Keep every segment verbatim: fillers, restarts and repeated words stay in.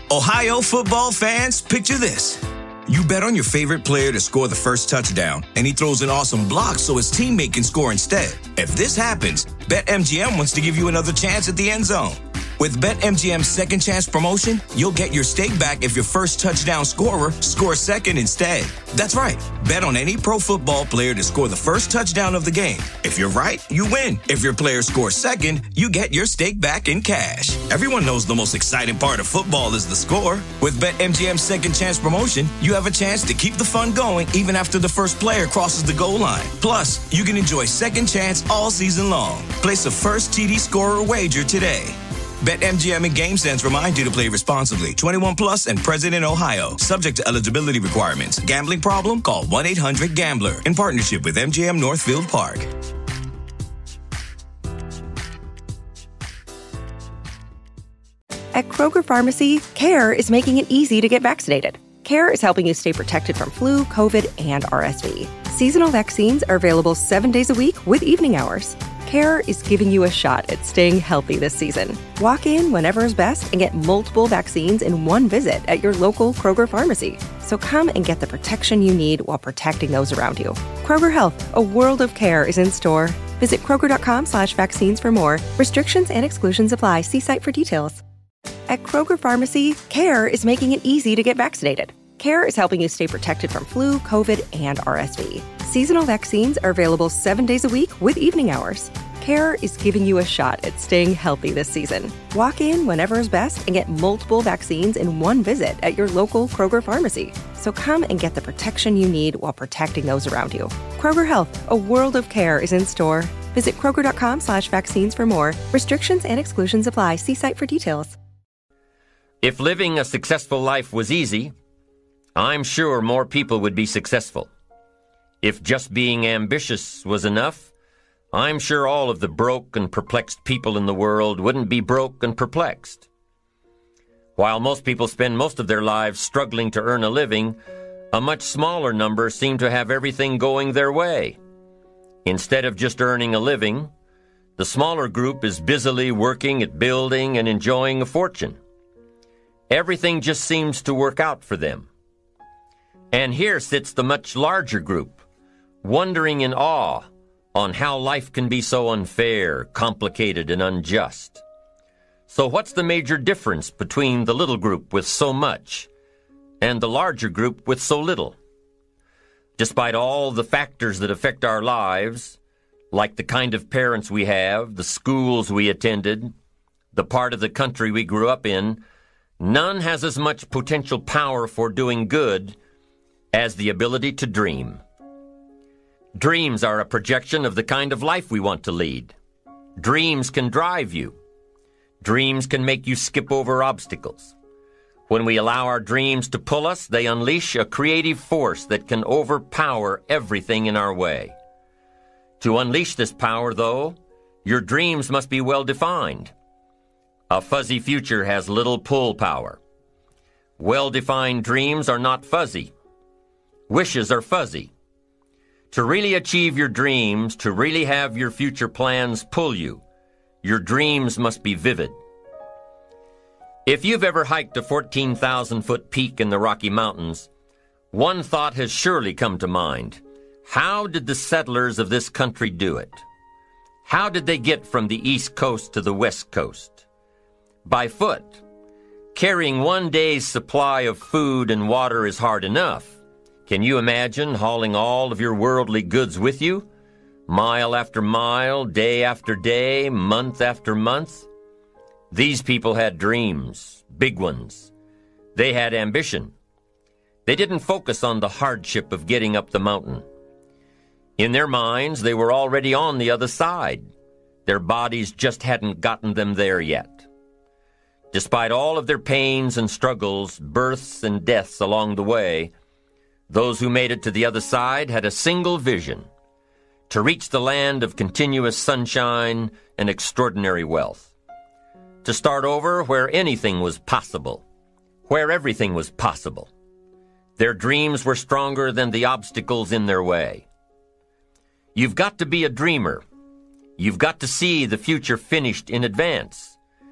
Ohio football fans, picture this. You bet on your favorite player to score the first touchdown, and he throws an awesome block so his teammate can score instead. If this happens, BetMGM wants to give you another chance at the end zone. With BetMGM's Second Chance promotion, you'll get your stake back if your first touchdown scorer scores second instead. That's right. Bet on any pro football player to score the first touchdown of the game. If you're right, you win. If your player scores second, you get your stake back in cash. Everyone knows the most exciting part of football is the score. With BetMGM's Second Chance promotion, you have a chance to keep the fun going even after the first player crosses the goal line. Plus, you can enjoy Second Chance all season long. Place a first T D scorer wager today. BetMGM and GameSense remind you to play responsibly. twenty-one plus and present in Ohio. Subject to eligibility requirements. Gambling problem? Call one eight hundred gambler. In partnership with M G M Northfield Park. At Kroger Pharmacy, CARE is making it easy to get vaccinated. CARE is helping you stay protected from flu, COVID, and R S V. Seasonal vaccines are available seven days a week with evening hours. CARE is giving you a shot at staying healthy this season. Walk in whenever is best and get multiple vaccines in one visit at your local Kroger pharmacy. So come and get the protection you need while protecting those around you. Kroger Health, a world of care is in store. Visit Kroger.com slash vaccines for more. Restrictions and exclusions apply. See site for details. At Kroger Pharmacy, CARE is making it easy to get vaccinated. CARE is helping you stay protected from flu, COVID, and R S V. Seasonal vaccines are available seven days a week with evening hours. CARE is giving you a shot at staying healthy this season. Walk in whenever is best and get multiple vaccines in one visit at your local Kroger pharmacy. So come and get the protection you need while protecting those around you. Kroger Health, a world of care is in store. Visit Kroger.com slash vaccines for more. Restrictions and exclusions apply. See site for details. If living a successful life was easy, I'm sure more people would be successful. If just being ambitious was enough, I'm sure all of the broke and perplexed people in the world wouldn't be broke and perplexed. While most people spend most of their lives struggling to earn a living, a much smaller number seem to have everything going their way. Instead of just earning a living, the smaller group is busily working at building and enjoying a fortune. Everything just seems to work out for them. And here sits the much larger group, wondering in awe on how life can be so unfair, complicated, and unjust. So what's the major difference between the little group with so much and the larger group with so little? Despite all the factors that affect our lives, like the kind of parents we have, the schools we attended, the part of the country we grew up in, none has as much potential power for doing good as the ability to dream. Dreams are a projection of the kind of life we want to lead. Dreams can drive you. Dreams can make you skip over obstacles. When we allow our dreams to pull us, they unleash a creative force that can overpower everything in our way. To unleash this power, though, your dreams must be well defined. A fuzzy future has little pull power. Well-defined dreams are not fuzzy. Wishes are fuzzy. To really achieve your dreams, to really have your future plans pull you, your dreams must be vivid. If you've ever hiked a fourteen thousand foot peak in the Rocky Mountains, one thought has surely come to mind. How did the settlers of this country do it? How did they get from the East Coast to the West Coast? By foot. Carrying one day's supply of food and water is hard enough. Can you imagine hauling all of your worldly goods with you? Mile after mile, day after day, month after month? These people had dreams, big ones. They had ambition. They didn't focus on the hardship of getting up the mountain. In their minds, they were already on the other side. Their bodies just hadn't gotten them there yet. Despite all of their pains and struggles, births and deaths along the way, those who made it to the other side had a single vision: to reach the land of continuous sunshine and extraordinary wealth. To start over where anything was possible, where everything was possible. Their dreams were stronger than the obstacles in their way. You've got to be a dreamer. You've got to see the future finished in advance.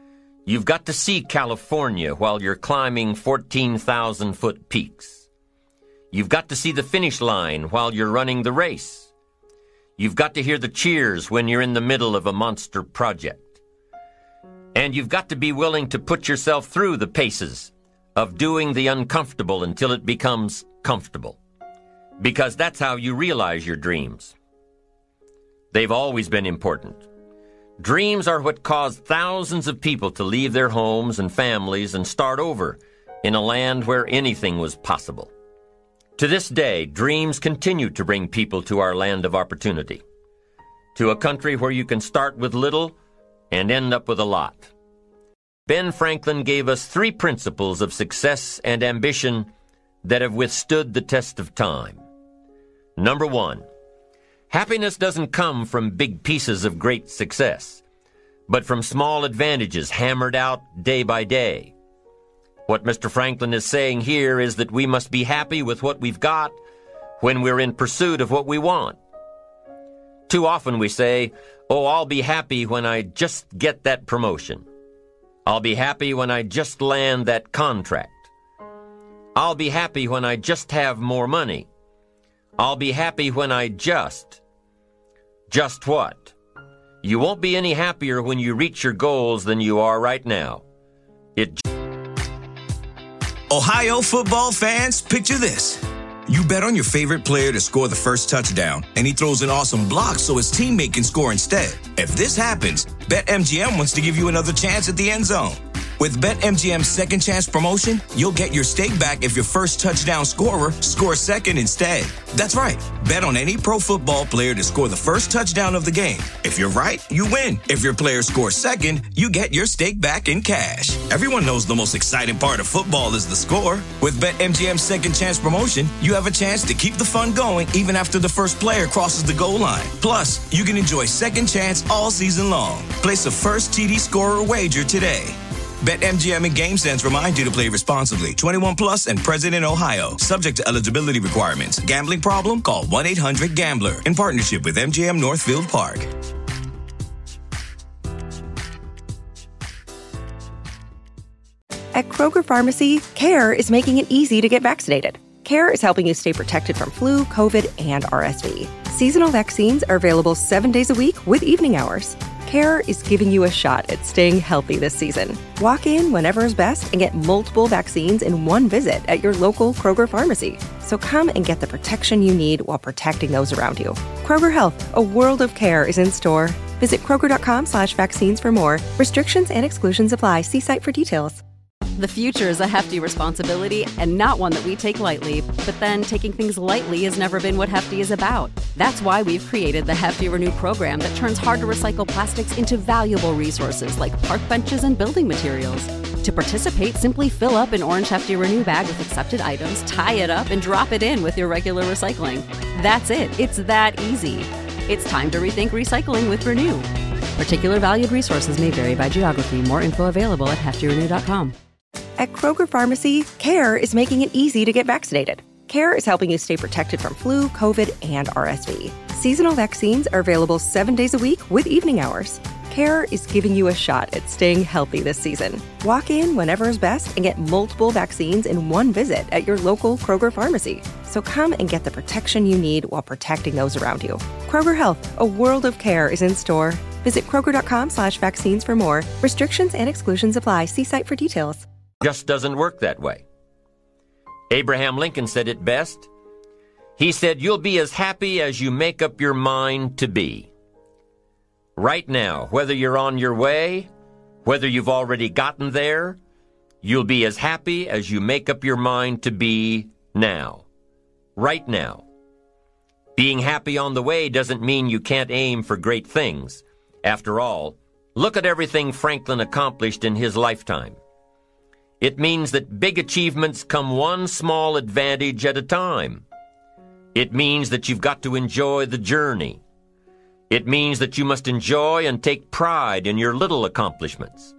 You've got to see California while you're climbing fourteen thousand foot peaks. You've got to see the finish line while you're running the race. You've got to hear the cheers when you're in the middle of a monster project. And you've got to be willing to put yourself through the paces of doing the uncomfortable until it becomes comfortable. Because that's how you realize your dreams. They've always been important. Dreams are what caused thousands of people to leave their homes and families and start over in a land where anything was possible. To this day, dreams continue to bring people to our land of opportunity, to a country where you can start with little and end up with a lot. Ben Franklin gave us three principles of success and ambition that have withstood the test of time. Number one, happiness doesn't come from big pieces of great success, but from small advantages hammered out day by day. What Mister Franklin is saying here is that we must be happy with what we've got when we're in pursuit of what we want. Too often we say, oh, I'll be happy when I just get that promotion. I'll be happy when I just land that contract. I'll be happy when I just have more money. I'll be happy when I just... Just what? You won't be any happier when you reach your goals than you are right now. It. Ohio football fans, picture this. You bet on your favorite player to score the first touchdown, and he throws an awesome block so his teammate can score instead. If this happens, BetMGM wants to give you another chance at the end zone. With BetMGM's second chance promotion, you'll get your stake back if your first touchdown scorer scores second instead. That's right. Bet on any pro football player to score the first touchdown of the game. If you're right, you win. If your player scores second, you get your stake back in cash. Everyone knows the most exciting part of football is the score. With BetMGM's second chance promotion, you have a chance to keep the fun going even after the first player crosses the goal line. Plus, you can enjoy second chance all season long. Place a first T D scorer wager today. BetMGM and GameSense remind you to play responsibly. twenty-one plus and present in Ohio. Subject to eligibility requirements. Gambling problem? Call one eight hundred gambler. In partnership with M G M Northfield Park. At Kroger Pharmacy, CARE is making it easy to get vaccinated. CARE is helping you stay protected from flu, COVID, and R S V. Seasonal vaccines are available seven days a week with evening hours. CARE is giving you a shot at staying healthy this season. Walk in whenever is best and get multiple vaccines in one visit at your local Kroger pharmacy. So come and get the protection you need while protecting those around you. Kroger Health, a world of care, is in store. Visit Kroger.com slash vaccines for more. Restrictions and exclusions apply. See site for details. The future is a hefty responsibility and not one that we take lightly. But then taking things lightly has never been what Hefty is about. That's why we've created the Hefty Renew program that turns hard-to-recycle plastics into valuable resources like park benches and building materials. To participate, simply fill up an orange Hefty Renew bag with accepted items, tie it up, and drop it in with your regular recycling. That's it. It's that easy. It's time to rethink recycling with Renew. Particular valued resources may vary by geography. More info available at hefty renew dot com. At Kroger Pharmacy, CARE is making it easy to get vaccinated. CARE is helping you stay protected from flu, COVID, and R S V. Seasonal vaccines are available seven days a week with evening hours. CARE is giving you a shot at staying healthy this season. Walk in whenever is best and get multiple vaccines in one visit at your local Kroger pharmacy. So come and get the protection you need while protecting those around you. Kroger Health, a world of care, is in store. Visit Kroger.com slash vaccines for more. Restrictions and exclusions apply. See site for details. Just doesn't work that way. Abraham Lincoln said it best. He said, you'll be as happy as you make up your mind to be. Right now, whether you're on your way, whether you've already gotten there, you'll be as happy as you make up your mind to be now. Right now. Being happy on the way doesn't mean you can't aim for great things. After all, look at everything Franklin accomplished in his lifetime. It means that big achievements come one small advantage at a time. It means that you've got to enjoy the journey. It means that you must enjoy and take pride in your little accomplishments.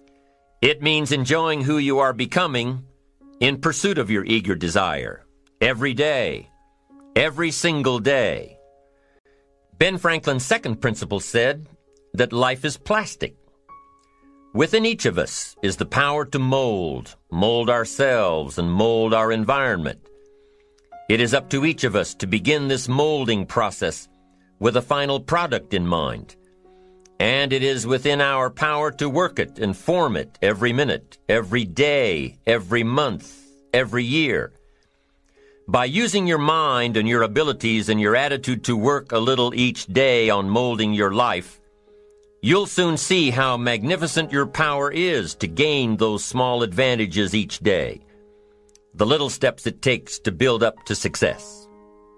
It means enjoying who you are becoming in pursuit of your eager desire, every day, every single day. Ben Franklin's second principle said that life is plastic. Within each of us is the power to mold, mold ourselves and mold our environment. It is up to each of us to begin this molding process with a final product in mind. And it is within our power to work it and form it every minute, every day, every month, every year. By using your mind and your abilities and your attitude to work a little each day on molding your life, you'll soon see how magnificent your power is to gain those small advantages each day, the little steps it takes to build up to success.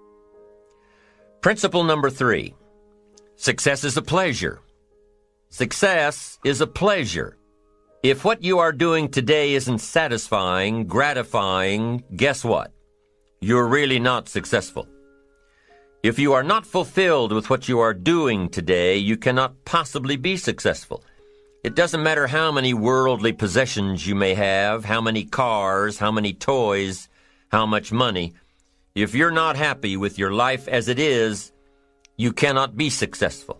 Principle number three, success is a pleasure. Success is a pleasure. If what you are doing today isn't satisfying, gratifying, guess what? You're really not successful. If you are not fulfilled with what you are doing today, you cannot possibly be successful. It doesn't matter how many worldly possessions you may have, how many cars, how many toys, how much money. If you're not happy with your life as it is, you cannot be successful.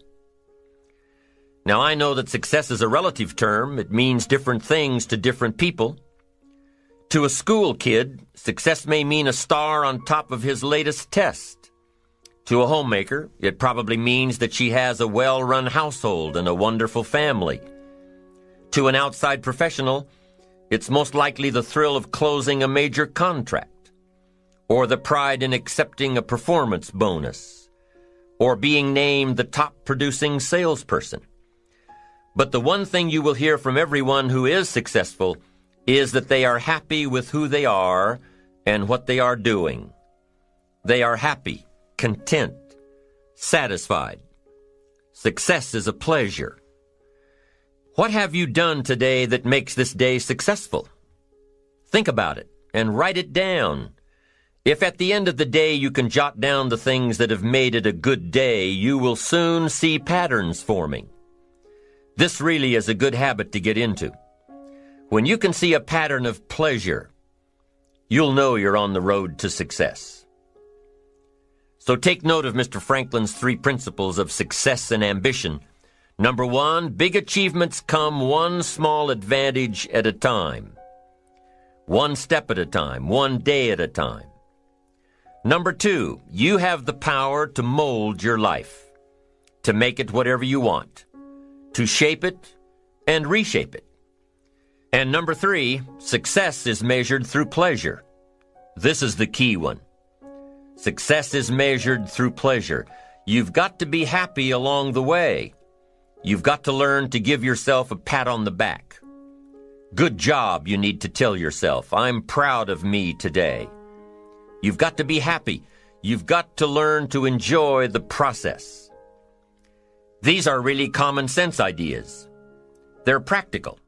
Now, I know that success is a relative term. It means different things to different people. To a school kid, success may mean a star on top of his latest test. To a homemaker, it probably means that she has a well-run household and a wonderful family. To an outside professional, it's most likely the thrill of closing a major contract, or the pride in accepting a performance bonus, or being named the top-producing salesperson. But the one thing you will hear from everyone who is successful is that they are happy with who they are and what they are doing. They are happy, content, satisfied. Success is a pleasure. What have you done today that makes this day successful? Think about it and write it down. If at the end of the day you can jot down the things that have made it a good day, you will soon see patterns forming. This really is a good habit to get into. When you can see a pattern of pleasure, you'll know you're on the road to success. So take note of Mister Franklin's three principles of success and ambition. Number one, big achievements come one small advantage at a time. One step at a time, one day at a time. Number two, you have the power to mold your life, to make it whatever you want, to shape it and reshape it. And number three, success is measured through pleasure. This is the key one. Success is measured through pleasure. You've got to be happy along the way. You've got to learn to give yourself a pat on the back. Good job, you need to tell yourself. I'm proud of me today. You've got to be happy. You've got to learn to enjoy the process. These are really common sense ideas. They're practical.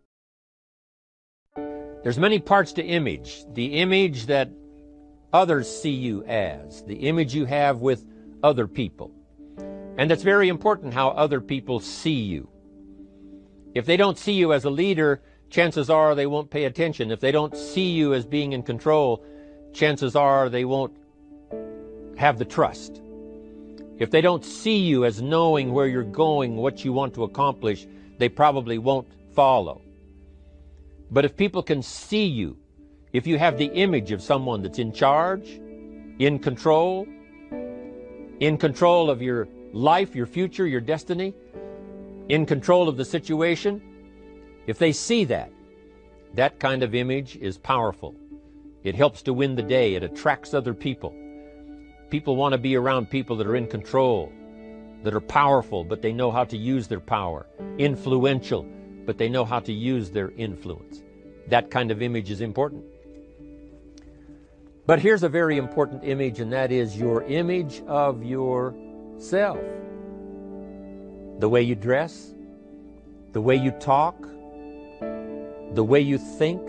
There's many parts to image. The image that others see you as, the image you have with other people. And it's very important how other people see you. If they don't see you as a leader, chances are they won't pay attention. If they don't see you as being in control, chances are they won't have the trust. If they don't see you as knowing where you're going, what you want to accomplish, they probably won't follow. But if people can see you, if you have the image of someone that's in charge, in control, in control of your life, your future, your destiny, in control of the situation, if they see that, that kind of image is powerful. It helps to win the day. It attracts other people. People want to be around people that are in control, that are powerful, but they know how to use their power, influential, but they know how to use their influence. That kind of image is important. But here's a very important image, and that is your image of yourself. The way you dress, the way you talk, the way you think,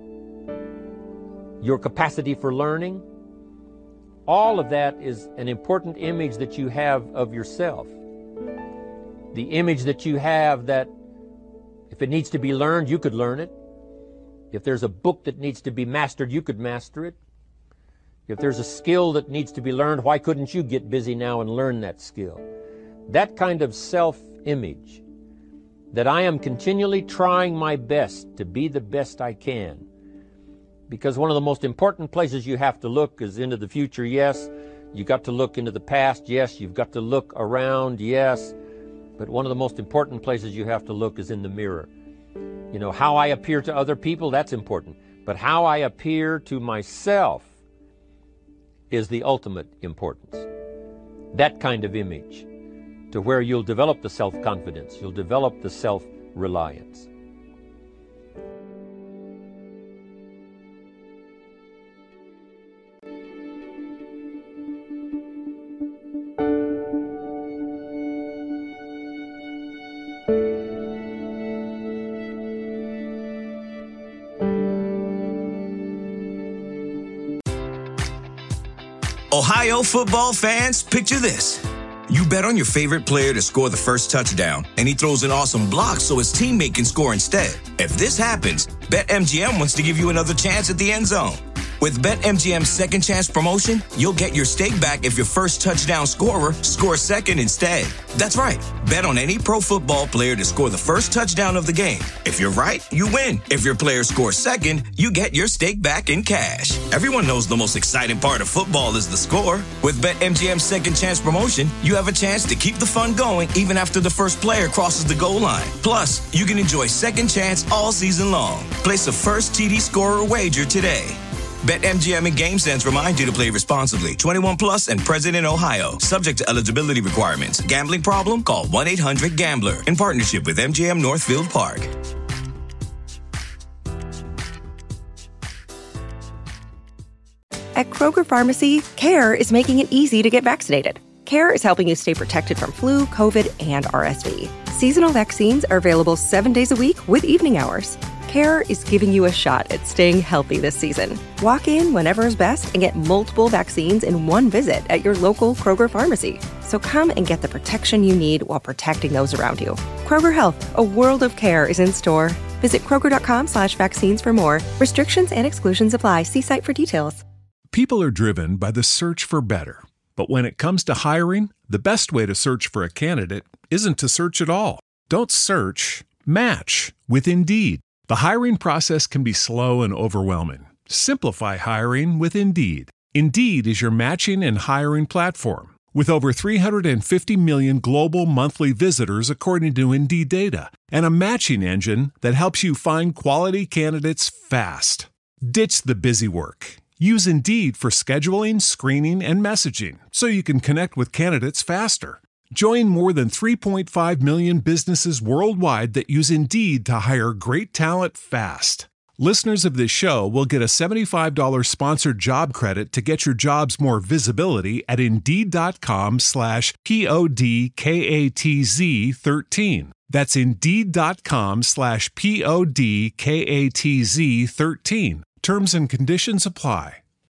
your capacity for learning, all of that is an important image that you have of yourself. The image that you have that if it needs to be learned, you could learn it. If there's a book that needs to be mastered, you could master it. If there's a skill that needs to be learned, why couldn't you get busy now and learn that skill? That kind of self-image, that I am continually trying my best to be the best I can. Because one of the most important places you have to look is into the future, yes. You've got to look into the past, yes. You've got to look around, yes. But one of the most important places you have to look is in the mirror. You know, how I appear to other people, that's important. But how I appear to myself is the ultimate importance. That kind of image, to where you'll develop the self-confidence, you'll develop the self-reliance. Ohio football fans, picture this. You bet on your favorite player to score the first touchdown, and he throws an awesome block so his teammate can score instead. If this happens, BetMGM wants to give you another chance at the end zone. With BetMGM's Second Chance promotion, you'll get your stake back if your first touchdown scorer scores second instead. That's right. Bet on any pro football player to score the first touchdown of the game. If you're right, you win. If your player scores second, you get your stake back in cash. Everyone knows the most exciting part of football is the score. With BetMGM's Second Chance promotion, you have a chance to keep the fun going even after the first player crosses the goal line. Plus, you can enjoy Second Chance all season long. Place a first T D scorer wager today. BetMGM and GameSense remind you to play responsibly. twenty-one plus and present in Ohio. Subject to eligibility requirements. Gambling problem? Call one eight hundred gambler. In partnership with M G M Northfield Park. At Kroger Pharmacy, CARE is making it easy to get vaccinated. CARE is helping you stay protected from flu, COVID, and R S V. Seasonal vaccines are available seven days a week with evening hours. CARE is giving you a shot at staying healthy this season. Walk in whenever is best and get multiple vaccines in one visit at your local Kroger pharmacy. So come and get the protection you need while protecting those around you. Kroger Health, a world of care is in store. Visit Kroger.com slash vaccines for more. Restrictions and exclusions apply. See site for details. People are driven by the search for better. But when it comes to hiring, the best way to search for a candidate isn't to search at all. Don't search, match with Indeed. The hiring process can be slow and overwhelming. Simplify hiring with Indeed. Indeed is your matching and hiring platform. With over three hundred fifty million global monthly visitors according to Indeed data, and a matching engine that helps you find quality candidates fast. Ditch the busy work. Use Indeed for scheduling, screening, and messaging so you can connect with candidates faster. Join more than three point five million businesses worldwide that use Indeed to hire great talent fast. Listeners of this show will get a seventy-five dollars sponsored job credit to get your jobs more visibility at Indeed.com slash P-O-D-K-A-T-Z 13. That's Indeed.com slash P-O-D-K-A-T-Z 13. Terms and conditions apply.